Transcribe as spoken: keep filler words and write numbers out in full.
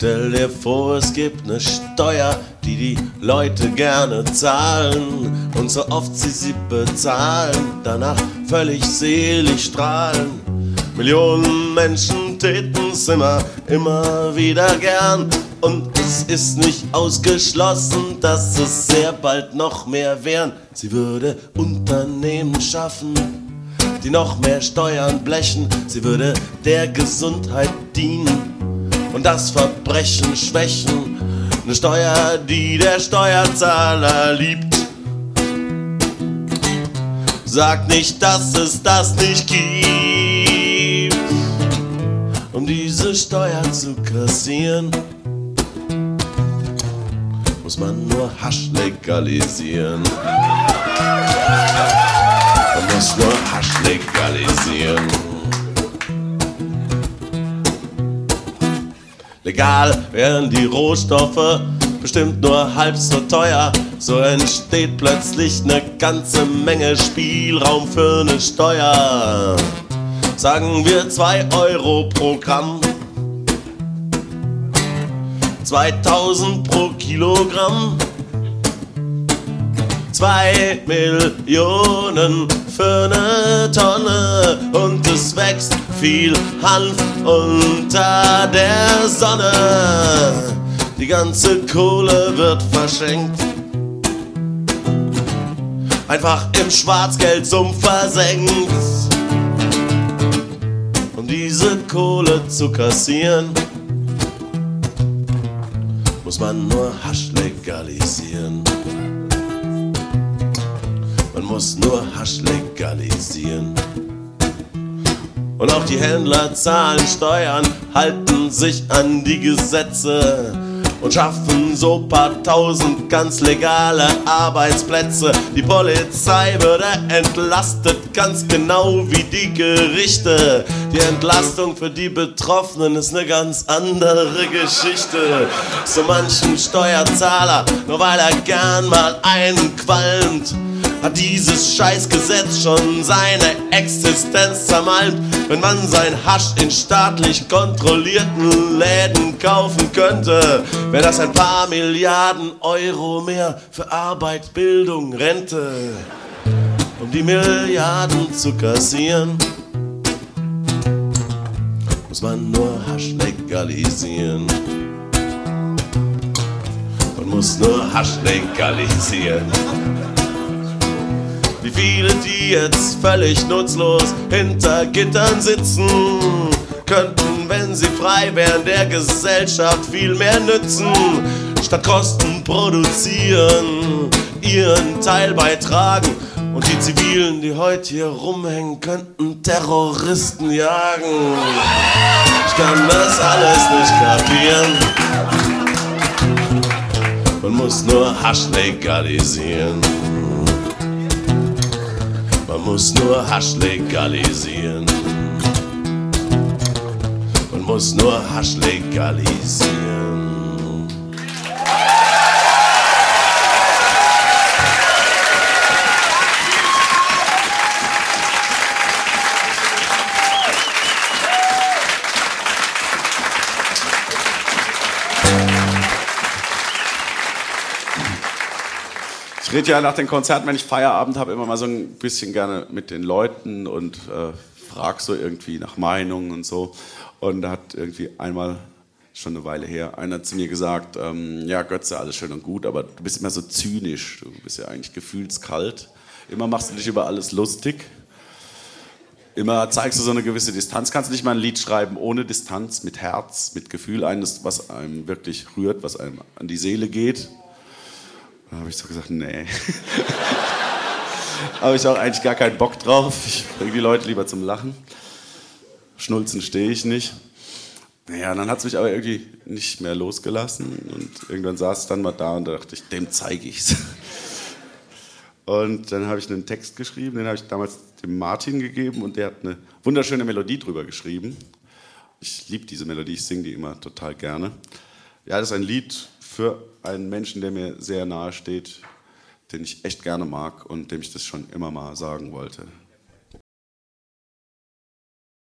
Stell dir vor, es gibt eine Steuer, die die Leute gerne zahlen. Und so oft sie sie bezahlen, danach völlig selig strahlen. Millionen Menschen täten's immer, immer wieder gern. Und es ist nicht ausgeschlossen, dass es sehr bald noch mehr wären. Sie würde Unternehmen schaffen, die noch mehr Steuern blechen. Sie würde der Gesundheit dienen und das Verbrechen schwächen. Eine Steuer, die der Steuerzahler liebt. Sag nicht, dass es das nicht gibt. Um diese Steuer zu kassieren, muss man nur Hasch legalisieren. Man muss nur Hasch legalisieren. Legal wären die Rohstoffe bestimmt nur halb so teuer. So entsteht plötzlich eine ganze Menge Spielraum für eine Steuer. Sagen wir zwei Euro pro Gramm, zweitausend pro Kilogramm, zwei Millionen für eine Tonne und es wächst viel Hanf unter der Sonne. Die ganze Kohle wird verschenkt, einfach im Schwarzgeldsumpf versenkt. Um diese Kohle zu kassieren, muss man nur Hasch legalisieren. Man muss nur Hasch legalisieren. Und auch die Händler zahlen Steuern, halten sich an die Gesetze und schaffen so paar tausend ganz legale Arbeitsplätze. Die Polizei würde entlastet, ganz genau wie die Gerichte. Die Entlastung für die Betroffenen ist eine ganz andere Geschichte. So manchen Steuerzahler, nur weil er gern mal einen qualmt, hat dieses Scheißgesetz schon seine Existenz zermalmt. Wenn man sein Hasch in staatlich kontrollierten Läden kaufen könnte, wäre das ein paar Milliarden Euro mehr für Arbeit, Bildung, Rente. Um die Milliarden zu kassieren, muss man nur Hasch legalisieren. Man muss nur Hasch legalisieren. Wie viele, die jetzt völlig nutzlos hinter Gittern sitzen, könnten, wenn sie frei wären, der Gesellschaft viel mehr nützen. Statt Kosten produzieren, ihren Teil beitragen. Und die Zivilen, die heute hier rumhängen, könnten Terroristen jagen. Ich kann das alles nicht kapieren. Man muss nur Hasch legalisieren. Man muss nur Hasch legalisieren. Man muss nur Hasch legalisieren. Ich rede ja nach den Konzerten, wenn ich Feierabend habe, immer mal so ein bisschen gerne mit den Leuten und äh, frage so irgendwie nach Meinungen und so. Und da hat irgendwie einmal, schon eine Weile her, einer zu mir gesagt, ähm, ja Götze, alles schön und gut, aber du bist immer so zynisch, du bist ja eigentlich gefühlskalt. Immer machst du dich über alles lustig. Immer zeigst du so eine gewisse Distanz. Kannst du nicht mal ein Lied schreiben ohne Distanz, mit Herz, mit Gefühl, eines, was einem wirklich rührt, was einem an die Seele geht? Da habe ich so gesagt, nee. Habe ich auch eigentlich gar keinen Bock drauf. Ich bringe die Leute lieber zum Lachen. Schnulzen stehe ich nicht. Naja, dann hat es mich aber irgendwie nicht mehr losgelassen. Und irgendwann saß ich dann mal da und da dachte ich, dem zeige ich's. Und dann habe ich einen Text geschrieben, den habe ich damals dem Martin gegeben und der hat eine wunderschöne Melodie drüber geschrieben. Ich liebe diese Melodie, ich singe die immer total gerne. Ja, das ist ein Lied für einen Menschen, der mir sehr nahe steht, den ich echt gerne mag und dem ich das schon immer mal sagen wollte.